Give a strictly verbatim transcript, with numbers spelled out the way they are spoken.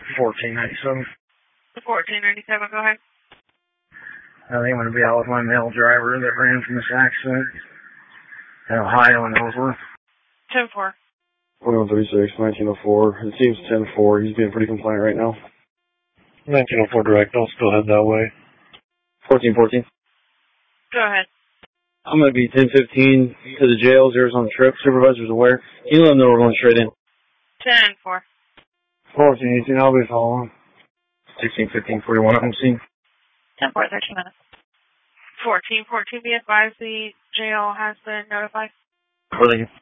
fourteen ninety-seven. fourteen ninety-seven, go ahead. I think I'm going to be out with my male driver that ran from this accident in Ohio and Ellsworth. ten four. one one three six, nineteen oh four. It seems ten four. He's being pretty compliant right now. nineteen oh four direct. I'll still head that way. fourteen fourteen. Go ahead. I'm going to be ten fifteen to the jail. Zero's on the trip. Supervisor's aware. Can you let them know we're going straight in? ten four. fourteen eighteen, I'll be following. sixteen fifteen forty-one, I'm seeing. ten four, thirteen minutes. fourteen fourteen, be advised the jail has been notified. What are you?